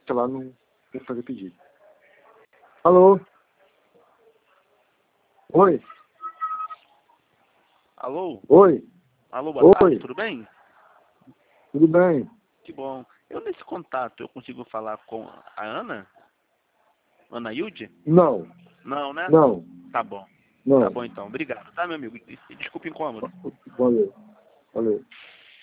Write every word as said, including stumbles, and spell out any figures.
sei lá, não tem que fazer pedido. Alô? Oi? Alô? Oi? Alô, boa Oi? tarde, tudo bem? Tudo bem? Que bom. Eu nesse contato, eu consigo falar com a Ana? Ana Hilde? Não, Não, né? não, Tá bom. Tá não. bom então. Obrigado, tá, meu amigo? E desculpe o incômodo. Valeu, valeu.